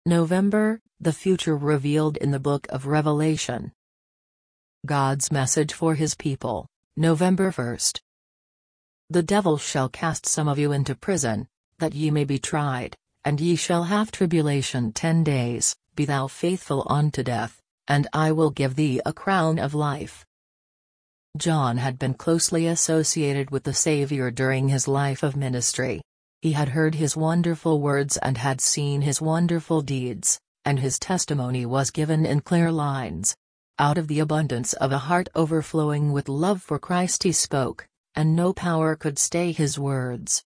November, the future revealed in the Book of Revelation. God's message for his people, November 1st. The devil shall cast some of you into prison, that ye may be tried, and ye shall have tribulation 10 days, be thou faithful unto death, and I will give thee a crown of life. John had been closely associated with the Savior during his life of ministry. He had heard his wonderful words and had seen his wonderful deeds, and his testimony was given in clear lines. Out of the abundance of a heart overflowing with love for Christ he spoke, and no power could stay his words.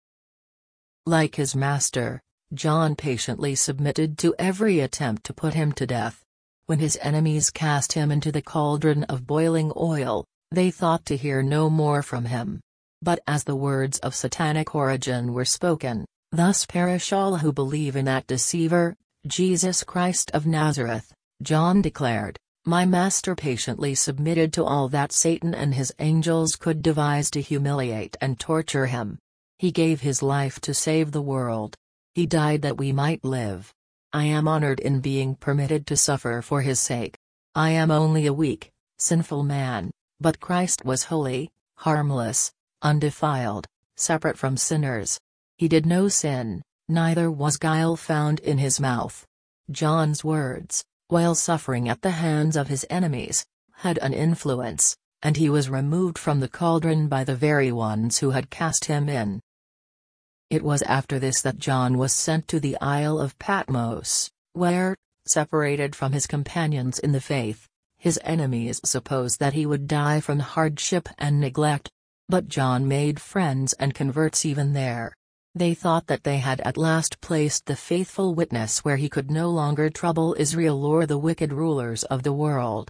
Like his master, John patiently submitted to every attempt to put him to death. When his enemies cast him into the cauldron of boiling oil, they thought to hear no more from him. But as the words of satanic origin were spoken, thus perish all who believe in that deceiver, Jesus Christ of Nazareth, John declared, my master patiently submitted to all that Satan and his angels could devise to humiliate and torture him. He gave his life to save the world. He died that we might live. I am honored in being permitted to suffer for his sake. I am only a weak, sinful man, but Christ was holy, harmless, undefiled, separate from sinners. He did no sin, neither was guile found in his mouth. John's words, while suffering at the hands of his enemies, had an influence, and he was removed from the cauldron by the very ones who had cast him in. It was after this that John was sent to the Isle of Patmos, where, separated from his companions in the faith, his enemies supposed that he would die from hardship and neglect. But John made friends and converts even there. They thought that they had at last placed the faithful witness where he could no longer trouble Israel or the wicked rulers of the world.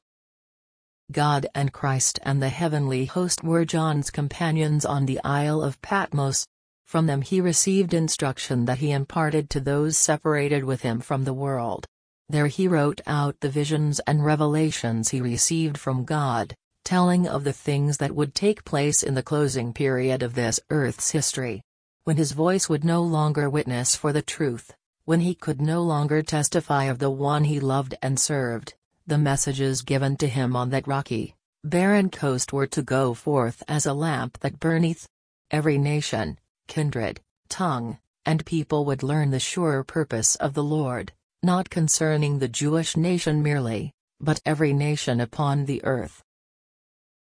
God and Christ and the heavenly host were John's companions on the Isle of Patmos. From them he received instruction that he imparted to those separated with him from the world. There he wrote out the visions and revelations he received from God, telling of the things that would take place in the closing period of this earth's history. When his voice would no longer witness for the truth, when he could no longer testify of the one he loved and served, the messages given to him on that rocky, barren coast were to go forth as a lamp that burneth. Every nation, kindred, tongue, and people would learn the sure purpose of the Lord, not concerning the Jewish nation merely, but every nation upon the earth.